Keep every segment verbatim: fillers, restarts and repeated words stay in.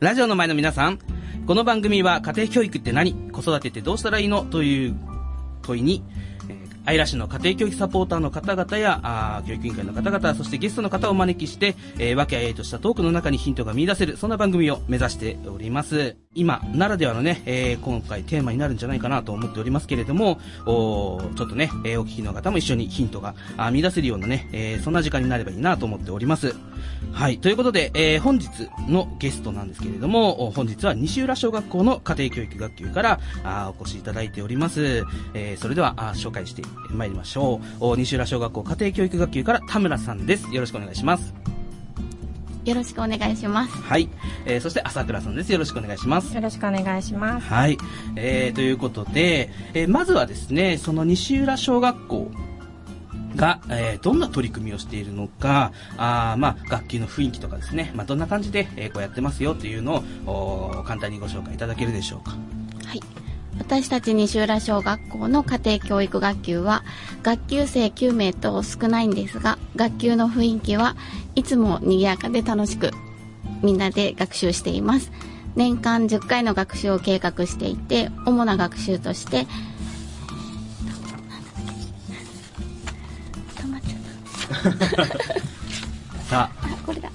ラジオの前の皆さん、この番組は家庭教育って何、子育てってどうしたらいいのという問いに、えー愛らしの家庭教育サポーターの方々やあ教育委員会の方々、そしてゲストの方をお招きして、えー、和気あいあいとしたトークの中にヒントが見出せる、そんな番組を目指しております。今ならではのね、えー、今回テーマになるんじゃないかなと思っておりますけれども、おちょっとね、えー、お聞きの方も一緒にヒントがあ見出せるようなね、えー、そんな時間になればいいなと思っております。はい、ということで、えー、本日のゲストなんですけれども、本日は西浦小学校の家庭教育学級からあお越しいただいております。えー、それではあ紹介してまいりましょう。西浦小学校家庭教育学級から田村さんです。よろしくお願いします。 よろしくお願いします。 はい、えー、そして朝倉さんです。よろしくお願いします。 よろしくお願いします。 はい、えー、ということで、えー、まずはですね、その西浦小学校が、えー、どんな取り組みをしているのか、あまあ学級の雰囲気とかですね、まあ、どんな感じで、えー、こうやってますよというのを簡単にご紹介いただけるでしょうか。 はい、私たち西浦小学校の家庭教育学級は学級生きゅうめいと少ないんですが、学級の雰囲気はいつも賑やかで楽しくみんなで学習しています。年間じゅっかいの学習を計画していて、主な学習として止まっちゃったさあ、 これだ、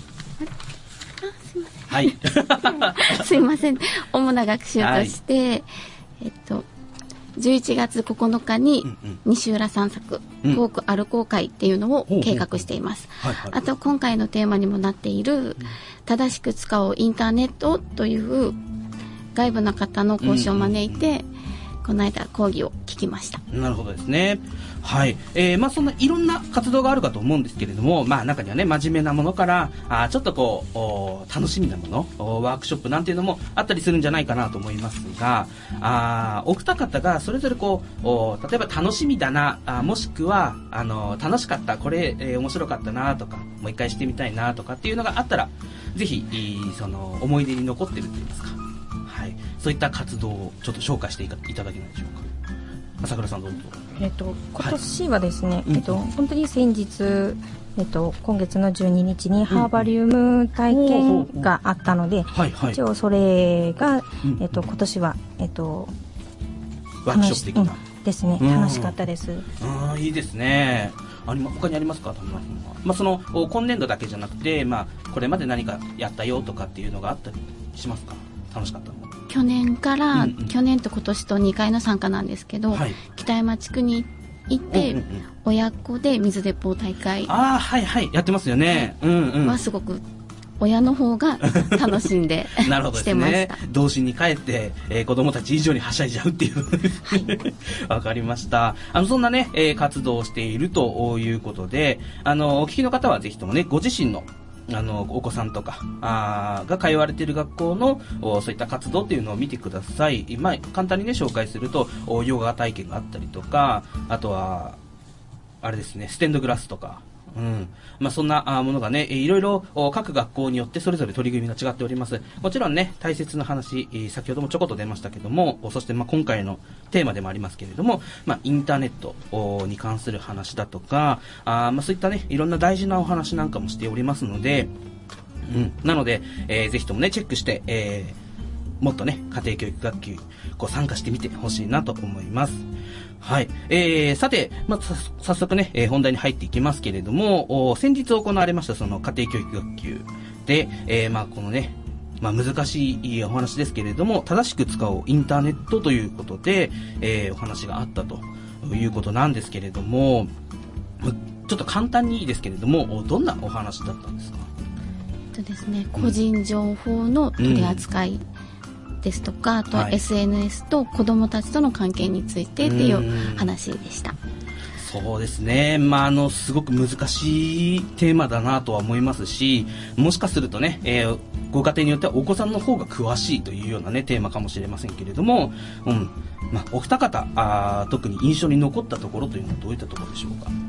はい。 すいません。主な学習として、はい、えっと、じゅういちがつここのかに西浦散策、フォーク歩こう会っていうのを計画しています。あと今回のテーマにもなっている正しく使おうインターネットという外部の方の講師を招いて、この間講義を聞きました。 なるほどですね。はい、えー、まあそんないろんな活動があるかと思うんですけれども、まあ中にはね、真面目なものからあちょっとこう楽しみなもの、ワークショップなんていうのもあったりするんじゃないかなと思いますが、あお二方がそれぞれこう例えば楽しみだな、あもしくはあの楽しかった、これ、えー、面白かったなとか、もう一回してみたいなとかっていうのがあったら、ぜひその思い出に残ってるといいますか、はい、そういった活動をちょっと紹介していただけないでしょうか。朝倉さんどうぞ。 えっと、今年はですね、 はい、 えっと、本当に先日、えっと、今月のじゅうににちにハーバリウム体験があったので、一応それが、えっと、今年は、えっと、 ワークショップ的な、 うん、ですね、楽しかったです。 ああ、いいですね。あり他にありますか、田村さんは。まあ、その今年度だけじゃなくて、まあ、これまで何かやったよとかっていうのがあったりしますか。楽しかったの。 去年から、 うんうん、 去年と今年とにかいの参加なんですけど、はい、北山地区に行って、うんうんうん、親子で水鉄砲大会、 ああ、はいはい、やってますよね、はい、うんうん、 はすごく親の方が楽しんでなるほどですね、してました。童心に帰って、えー、子供たち以上にはしゃいじゃうっていうわ、はい、かりました。あのそんなね、えー、活動をしているということで、あのお聞きの方はぜひともね、ご自身のあのお子さんとかあが通われている学校のそういった活動っていうのを見てください。まあ、簡単にね紹介すると、ヨガ体験があったりとか、あとはあれですね、ステンドグラスとか、うん、まあ、そんなものがね、いろいろ各学校によってそれぞれ取り組みが違っております。もちろんね、大切な話、先ほどもちょこっと出ましたけども、そしてまあ今回のテーマでもありますけれども、まあ、インターネットに関する話だとか、あまあそういったね、いろんな大事なお話なんかもしておりますので、うん、なので、えー、ぜひともねチェックして、えー、もっとね家庭教育学級こう参加してみてほしいなと思います。はい、えー、さて、まあ、早速ね、えー、本題に入っていきますけれども、先日行われましたその家庭教育学級で、えー、まあこのね、まあ、難しいお話ですけれども、正しく使おうインターネットということで、えー、お話があったということなんですけれども、ちょっと簡単にいいですけれども、どんなお話だったんですか。 えっとですね、個人情報の取り扱い、うんですとか、あと エスエヌエス と子どもたちとの関係についてっていう話でした。 そうですね、まあ、あのすごく難しいテーマだなとは思いますし、もしかするとね、えー、ご家庭によってはお子さんの方が詳しいというような、ね、テーマかもしれませんけれども、うんまあ、お二方あ特に印象に残ったところというのはどういったところでしょうか。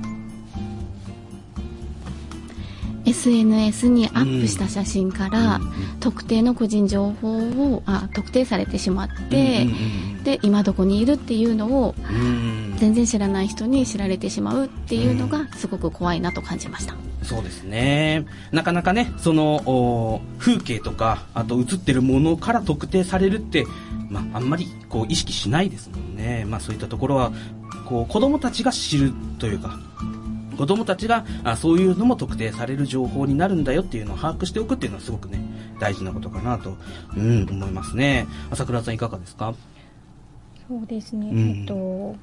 エスエヌエス にアップした写真から、うん、特定の個人情報をあ特定されてしまって、うん、で今どこにいるっていうのを、うん、 全然知らない人に知られてしまうっていうのがすごく怖いなと感じました。 うん、そうですね。なかなかね、その風景とかあと映ってるものから特定されるって、まあ、あんまりこう意識しないですもんね。まあ、そういったところはこう子どもたちが知るというか、子どもたちがあそういうのも特定される情報になるんだよっていうのを把握しておくっていうのはすごくね大事なことかなと、うん、思いますね。朝倉さんいかがですか？ そうですね、 うん、 えっと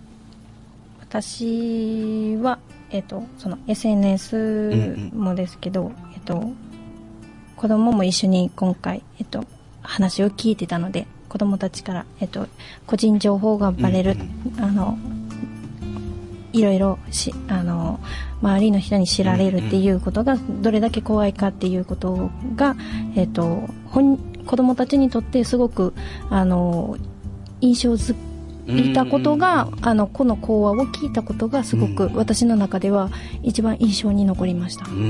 私は、えっと、その エスエヌエス もですけど、うんうん、えっと、子供も一緒に今回、えっと、話を聞いてたので、子供たちから、えっと、個人情報がバレる、うんうん、あのいろいろしあの周りの人に知られるっていうことがどれだけ怖いかっていうことが、えっと、本子供たちにとってすごくあの印象づいたことが、うんうん、あのこの講話を聞いたことがすごく私の中では一番印象に残りました。 うん、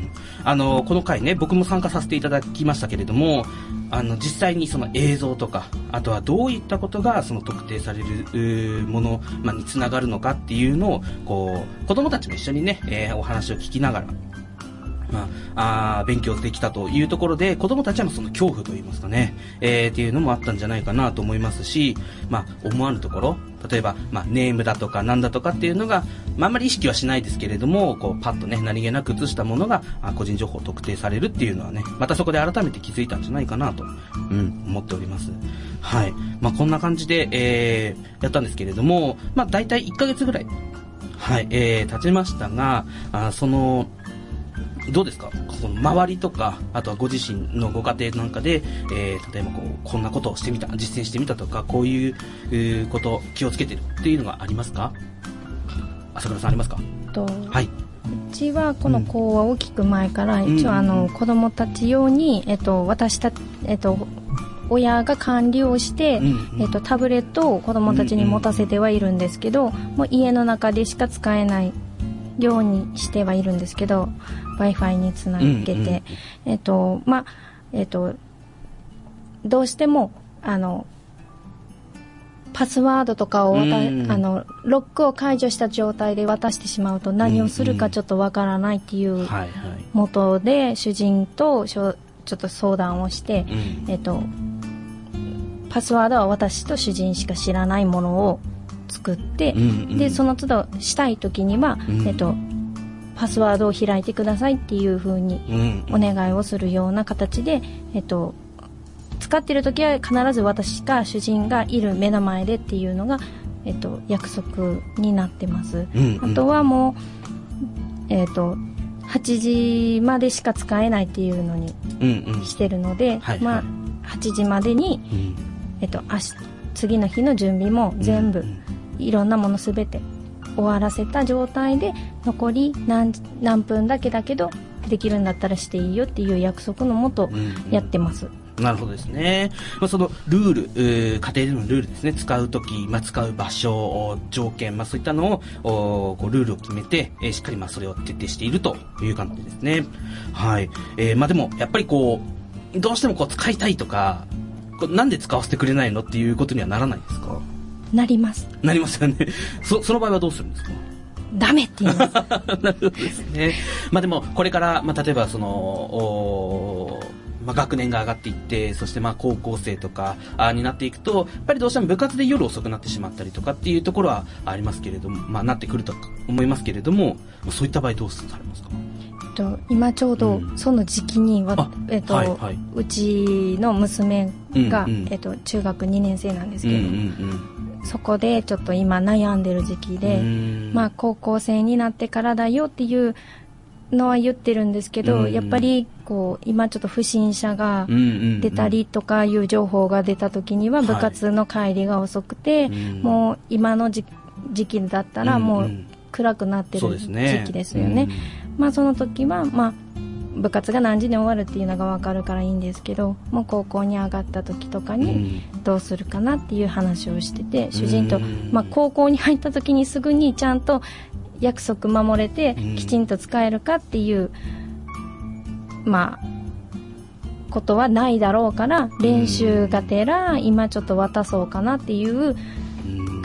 あのこの回ね僕も参加させていただきましたけれども、あの実際にその映像とかあとはどういったことがその特定されるもの、まあ、につながるのかっていうのをこう子どもたちも一緒にね、えー、お話を聞きながらまあ、あ勉強できたというところで子どもたちはその恐怖といいますかね、えー、っていうのもあったんじゃないかなと思いますし、まあ、思わぬところ例えば、まあ、ネームだとかなんだとかっていうのが、まあ、あんまり意識はしないですけれどもこうパッとね何気なく映したものがあ個人情報を特定されるっていうのはねまたそこで改めて気づいたんじゃないかなと、うん、思っております。はい、まあ、こんな感じで、えー、やったんですけれども、まあ、大体いっかげつぐらい、はいえー、経ちましたがあそのどうですかこの周りとかあとはご自身のご家庭なんかで、えー、例えばこうこんなことをしてみた実践してみたとかこういう、えー、こと気をつけてるっていうのがありますか？朝倉さんありますか？ と、 はい、 うちはこの講話を聞く前から、うん、一応あの子どもたち用に、えっと、私た、えっと、親が管理をして、うんうんえっと、タブレットを子どもたちに持たせてはいるんですけど、うんうん、もう家の中でしか使えないようにしてはいるんですけど Wi-Fi につなげて、うんうんえっとまあえっと、どうしてもあのパスワードとかを渡、うん、あのロックを解除した状態で渡してしまうと何をするかちょっとわからないっていう元で主人とちょっと相談をして、うんえっと、パスワードは私と主人しか知らないものを作って、うんうん、でその都度したい時には、うんえっと、パスワードを開いてくださいっていう風にお願いをするような形で、えっと、使ってる時は必ず私か主人がいる目の前でっていうのが、えっと、約束になってます、うんうん、あとはもう、えっと、はちじまでしか使えないっていうのにしてるので、うんうんはいはいまあ、はちじまでに、うんえっと、明日次の日の準備も全部、うんうんいろんなものすべて終わらせた状態で残り 何, 何分だけだけどできるんだったらしていいよっていう約束のもとやってます、うんうん、なるほどですね、まあ、そのルール家庭でのルールですね使うとき、まあ、使う場所条件、まあ、そういったのをこうルールを決めて、えー、しっかりまあそれを徹底しているという感じですね。はい、えーまあ、でもやっぱりこうどうしてもこう使いたいとかこうなんで使わせてくれないのっていうことにはならないですか？ なりますなりますよねそ, その場合はどうするんですか？ ダメって言いますなるほどですね。まあでもこれから、まあ、例えばそのまあ、学年が上がっていってそしてまあ高校生とかあになっていくとやっぱりどうしても部活で夜遅くなってしまったりとかっていうところはありますけれども、まあ、なってくると思いますけれどもそういった場合どうされますか？ 今ちょうどその時期に、うんえっとはいはい、うちの娘が、うんうんえっと、中学にねん生なんですけど、うんうんうん、そこでちょっと今悩んでる時期で、まあ、高校生になってからだよっていうのは言ってるんですけど、うんうん、やっぱりこう今ちょっと不審者が出たりとかいう情報が出た時には部活の帰りが遅くて、はい、もう今の時期だったらもう暗くなってる時期ですよね。まあ、その時は、まあ、部活が何時に終わるっていうのが分かるからいいんですけどもう高校に上がった時とかにどうするかなっていう話をしてて、うん、主人と、まあ、高校に入った時にすぐにちゃんと約束守れてきちんと使えるかっていう、まあ、ことはないだろうから練習がてら今ちょっと渡そうかなっていう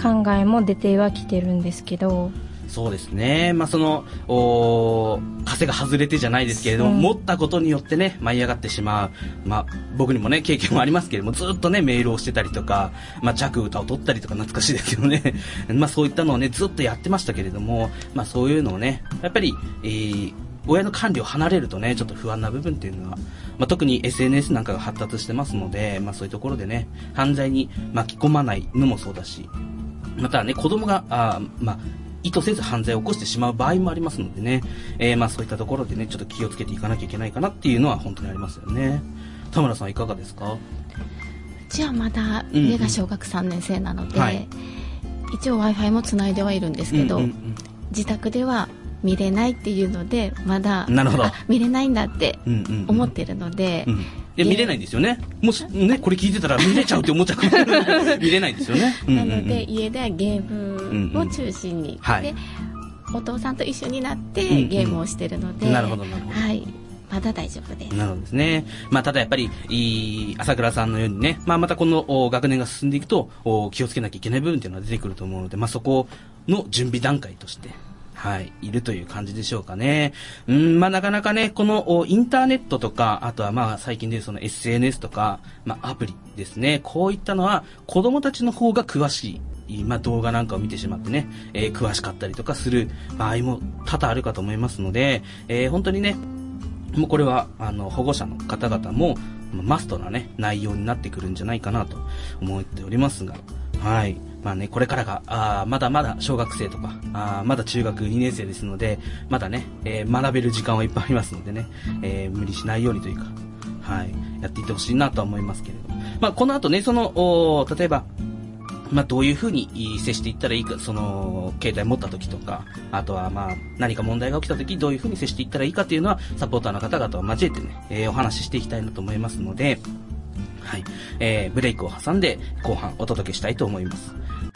考えも出てはきてるんですけど、 そうですね、まあ、そのお枷が外れてじゃないですけれども、うん、持ったことによってね舞い上がってしまう、まあ、僕にもね経験もありますけれども、ずっとねメールをしてたりとか、まあ、着歌を取ったりとか懐かしいですけどねまあそういったのをねずっとやってましたけれども、まあ、そういうのをねやっぱり、えー、親の管理を離れるとねちょっと不安な部分っていうのは、まあ、特に エスエヌエス なんかが発達してますので、まあ、そういうところでね犯罪に巻き込まないのもそうだし、またね子供があまあ意図せず犯罪を起こしてしまう場合もありますのでね、えー、まあそういったところでねちょっと気をつけていかなきゃいけないかなっていうのは本当にありますよね。田村さんいかがですか？ うちはまだ上が小学さんねん生なので、うんうんはい、一応 Wi-Fi もつないではいるんですけど、うんうんうん、自宅では見れないっていうのでまだなるほど見れないんだって思ってるので、 うんうんうん、いや見れないんですよね。もしねこれ聞いてたら見れちゃうって思っちゃうかもしれない見れないんですよね。 なので家ではゲームを中心に、うんうん、でお父さんと一緒になってゲームをしてるので、うんうん、 なるほどなるほど、 はい、まだ大丈夫です。 なるほどですね。まあただやっぱりい朝倉さんのようにね、まあまたこの学年が進んでいくと気をつけなきゃいけない部分っていうのは出てくると思うので、まあそこの準備段階としてはい、いるという感じでしょうかね。うん、まあなかなかね、このインターネットとか、あとはまあ最近でいうその エスエヌエス とか、まあアプリですね。こういったのは子供たちの方が詳しい、まあ動画なんかを見てしまってね、えー、詳しかったりとかする場合も多々あるかと思いますので、えー、本当にね、もうこれはあの保護者の方々もマストなね、内容になってくるんじゃないかなと思っておりますが、はい。まあね、これからが、あまだまだ小学生とか、あまだ中学にねん生ですので、まだね、えー、学べる時間はいっぱいありますのでね、えー、無理しないようにというか、はい、やっていってほしいなとは思いますけれども。まあ、この後ね、その、例えば、まあ、どういうふうに接していったらいいか、その、携帯持った時とか、あとはまあ、何か問題が起きた時、どういうふうに接していったらいいかっていうのは、サポーターの方々を交えてね、えー、お話ししていきたいなと思いますので、はい、えー、ブレイクを挟んで、後半お届けしたいと思います。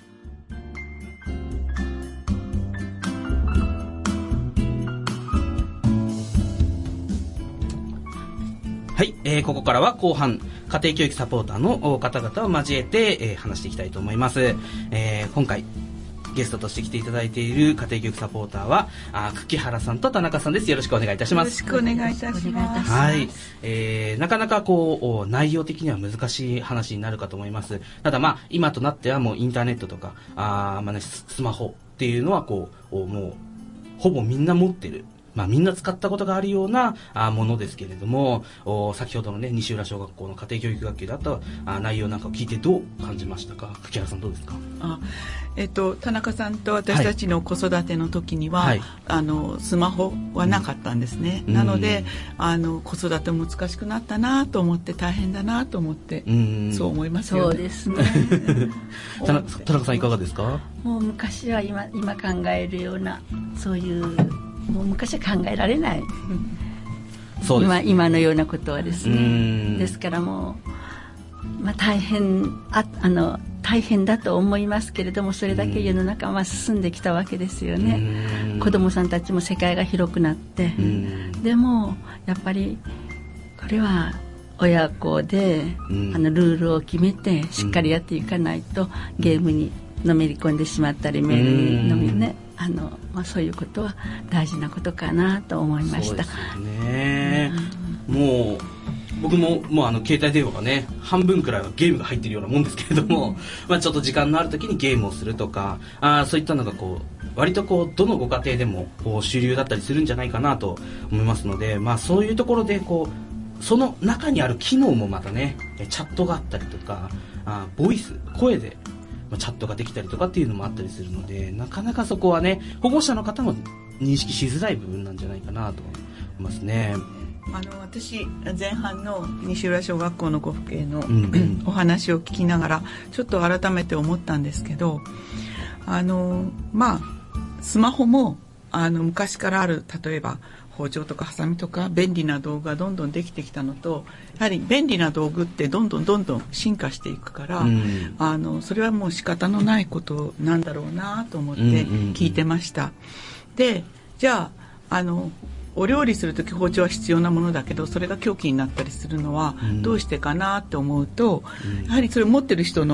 はい、えー、ここからは後半、家庭教育サポーターの方々を交えて、えー、話していきたいと思います。えー、今回、ゲストとして来ていただいている家庭教育サポーターは、あ久木原さんと田中さんです。よろしくお願いいたします。 よろしくお願いいたします。 はい、えー、なかなかこう、内容的には難しい話になるかと思います。ただまあ、今となってはもうインターネットとか、あまあね、スマホっていうのはこう、もう、ほぼみんな持ってる。まあみんな使ったことがあるようなあものですけれども、お先ほどのね西浦小学校の家庭教育学級だったあ内容なんかを聞いてどう感じましたか？久木原さんどうですか？ あ、えっと田中さんと私たちの子育ての時には、はい、あのスマホはなかったんですね。うん、なのであの子育て難しくなったなと思って大変だなと思って、うん、そう思いますよね。 そうですね。 田中、田中さんいかがですか？ もう昔は今今考えるようなそういうもう昔は考えられない、そうです、ね、今, 今のようなことはですね。ですからもう、まあ、大変 あ, あの大変だと思いますけれども、それだけ世の中は進んできたわけですよね。子どもさんたちも世界が広くなって、でもやっぱりこれは親子であのルールを決めてしっかりやっていかないと、ゲームにのめり込んでしまったり、メールにのめりね、あのまあ、そういうことは大事なことかなと思いました。 そうですね、うん、もう僕ももうあの携帯電話がね半分くらいはゲームが入ってるようなもんですけれども、まあちょっと時間のある時にゲームをするとか、あそういったのがこう割とこうどのご家庭でもこう主流だったりするんじゃないかなと思いますので、まあそういうところでこうその中にある機能もまたねチャットがあったりとか、あボイス声でチャットができたりとかっていうのもあったりするので、なかなかそこはね保護者の方も認識しづらい部分なんじゃないかなと思いますね。 あの私前半の西浦小学校のご父兄の、うんうん、お話を聞きながらちょっと改めて思ったんですけど、あのまあスマホもあの昔からある例えば包丁とかハサミとか便利な道具がどんどんできてきたのと、やはり便利な道具ってどんどんどんどん進化していくから、うん、あのそれはもう仕方のないことなんだろうなと思って聞いてました。うんうんうん、でじゃああのお料理するとき包丁は必要なものだけど、それが凶器になったりするのはどうしてかなって思うと、うん、やはりそれを持ってる人の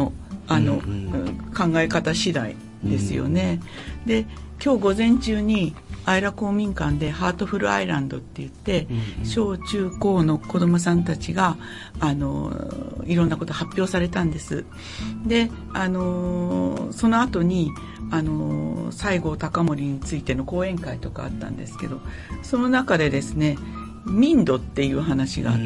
あの、うん、考え方次第ですよね、うん、で今日午前中にアイラ公民館でハートフルアイランドって言って、うん、小中高の子どもさんたちがあのいろんなこと発表されたんです。であのその後にあの西郷隆盛についての講演会とかあったんですけど、その中でですね民度っていう話があって、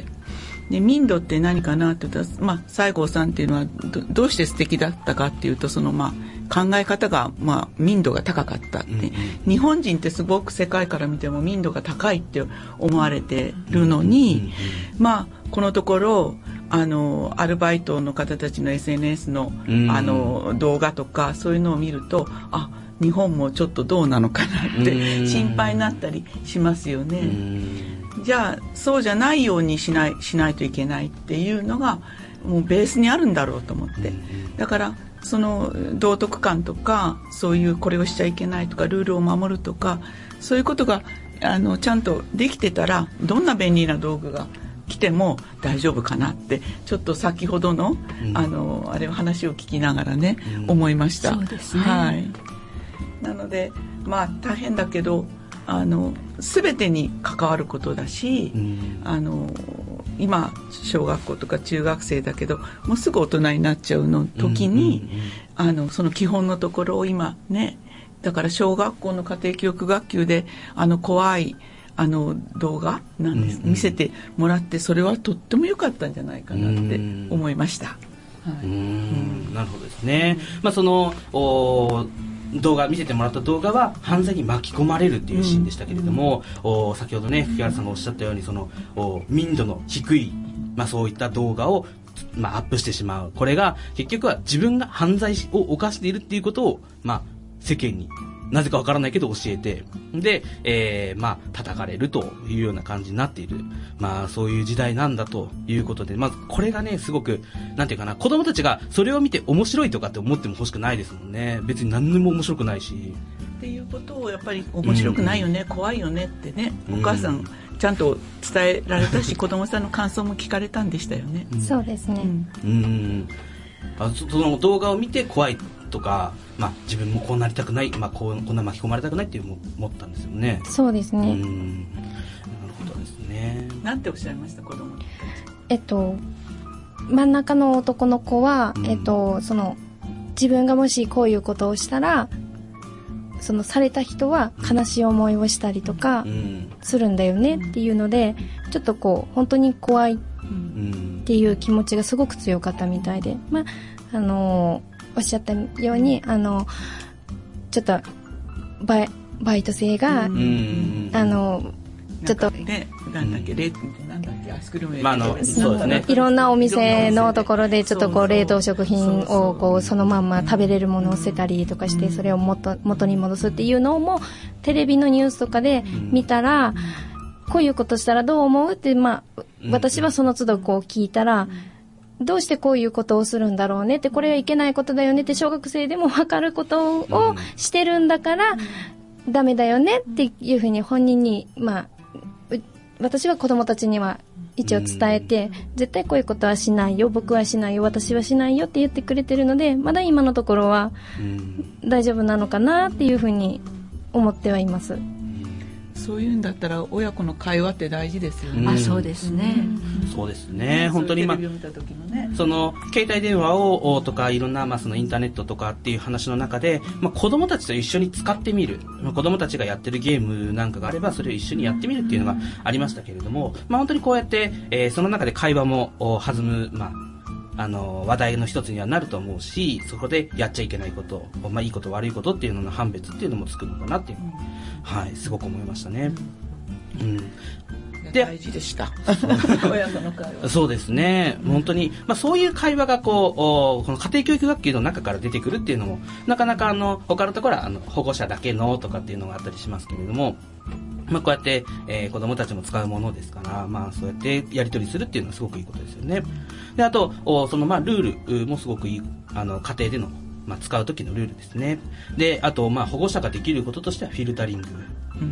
うん、で民度って何かなって言ったら、まあ、西郷さんっていうのは ど, どうして素敵だったかっていうと、そのまあ考え方が、まあ、民度が高かったって、うんうん、日本人ってすごく世界から見ても民度が高いって思われてるのに、うんうんうん、まあこのところあのアルバイトの方たちの エスエヌエス の、うんうん、あの動画とかそういうのを見ると、あ日本もちょっとどうなのかなって心配になったりしますよね。じゃあそうじゃないようにしない、しないといけないっていうのがもうベースにあるんだろうと思って、だからその道徳観とかそういうこれをしちゃいけないとかルールを守るとかそういうことがあのちゃんとできてたら、どんな便利な道具が来ても大丈夫かなってちょっと先ほどの、うん、あのあれ話を聞きながらね、うん、思いました。 そうですね、 はい、なのでまあ大変だけどあの全てに関わることだし、うん、あの今小学校とか中学生だけどもうすぐ大人になっちゃうの時に、うんうんうん、あのその基本のところを今ね、だから小学校の家庭教育学級であの怖いあの動画なんです、うんうん、見せてもらって、それはとっても良かったんじゃないかなって思いました。はい、 うーん、なるほどですね。まあそのお動画見せてもらった動画は犯罪に巻き込まれるっていうシーンでしたけれども、うん、お先ほどね吹原さんがおっしゃったようにそのお民度の低い、まあ、そういった動画を、まあ、アップしてしまう。これが結局は自分が犯罪を犯しているっていうことを、まあ、世間になぜかわからないけど教えて、で、えー、まあ叩かれるというような感じになっている、まあそういう時代なんだということで、まずこれがねすごくなんていうかな、子供たちがそれを見て面白いとかって思っても欲しくないですもんね。別に何にも面白くないしっていうことをやっぱり面白くないよね、うん、怖いよねってね、お母さんちゃんと伝えられたし、子供さんの感想も聞かれたんでしたよね。 うん、そうですね。 うん、うんあその動画を見て怖いとか、まあ、自分もこうなりたくない、まあ、こうこんな巻き込まれたくないっていう思ったんですよね。 そうですね。 うんなるほどですね。 なんておっしゃいました子供たち。 えっと真ん中の男の子は、うん、えっとその自分がもしこういうことをしたらそのされた人は悲しい思いをしたりとかするんだよねっていうので、ちょっとこう本当に怖いっていう気持ちがすごく強かったみたいで、まああのーおっしゃったようにあのちょっとバイ、バイト生が、うん、あのちょっとね、なんだっけ、なんだっけ、アイスクリーム、 まああのそうですね、 いろんなお店のところでちょっとこう冷凍食品をこうそのまんま食べれるものを捨てたりとかして、それを元元に戻すっていうのもテレビのニュースとかで見たら、こういうことしたらどう思うって、まあ私はその都度こう聞いたら、どうしてこういうことをするんだろうねって、これはいけないことだよねって小学生でも分かることをしてるんだから、ダメだよねっていうふうに本人に、まあ私は子供たちには一応伝えて、絶対こういうことはしないよ、僕はしないよ、私はしないよって言ってくれてるので、まだ今のところは大丈夫なのかなっていうふうに思ってはいます。 そういうんだったら親子の会話って大事ですよね。 あ、そうですね。 うん、そうですね。本当に今、 テレビを見た時のね、 その携帯電話をとかいろんなまあそのインターネットとかっていう話の中で、まあ、子供たちと一緒に使ってみる、まあ、子供たちがやってるゲームなんかがあればそれを一緒にやってみるっていうのがありましたけれども、まあ、本当にこうやって、えー、その中で会話も弾む、まああの話題の一つにはなると思うし、そこでやっちゃいけないこと、まあ、いいこと悪いことっていうのの判別っていうのもつくのかなっていうの、はい、すごく思いましたね。うん、 で大事でした親子の会話。 そうですね、本当に、まあ、そういう会話がこうこの家庭教育学級の中から出てくるっていうのもなかなかあの他のところはあの保護者だけのとかっていうのがあったりしますけれども、まあ、こうやって、えー、子どもたちも使うものですから、まあ、そうやってやり取りするっていうのはすごくいいことですよね。であとその、まあ、ルールもすごくいい、あの家庭でのまあ、使う時のルールですね。で、あと、まあ、保護者ができることとしてはフィルタリング。うん、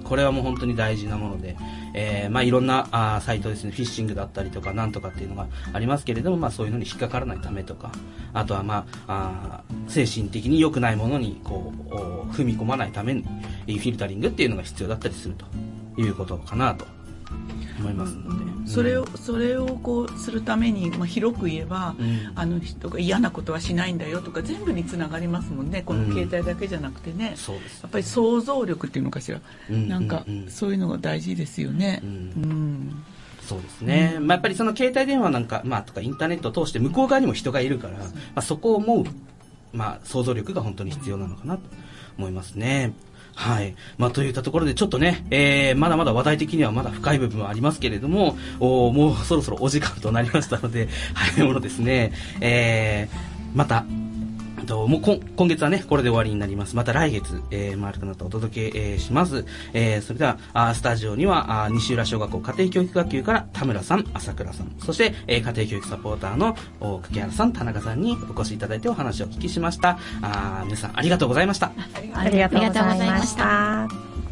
これはもう本当に大事なもので、えー、まあいろんなあサイトですね、フィッシングだったりとかなんとかっていうのがありますけれども、まあそういうのに引っかからないためとか、あとはまあ、あ精神的に良くないものにこう踏み込まないためにフィルタリングっていうのが必要だったりするということかなと思いますので、 うん、それをそれをこうするために、まあ、広く言えば、うん、あの人が嫌なことはしないんだよとか全部につながりますもんね。この携帯だけじゃなくてね、うん、そうです。やっぱり想像力っていうのかしら、うん、なんか、うん、そういうのが大事ですよね。うんうん、 そうですね、うん、まあ、やっぱりその携帯電話なんか、まあ、とかインターネットを通して向こう側にも人がいるから、まあ、そこを思う、まあ、想像力が本当に必要なのかなと思いますね。はい。まあ、といったところで、ちょっとね、えー、まだまだ話題的にはまだ深い部分はありますけれども、おもうそろそろお時間となりましたので、早いものですね、えー、また、もう今, 今月はねこれで終わりになります。また来月、えー、丸くなったお届け、えー、します。えー、それではあスタジオにはあ西浦小学校家庭教育学級から田村さん、朝倉さん、そして、えー、家庭教育サポーターの柿原さん、田中さんにお越しいただいてお話をお聞きしました。あ皆さんありがとうございました。 ありがとうございました。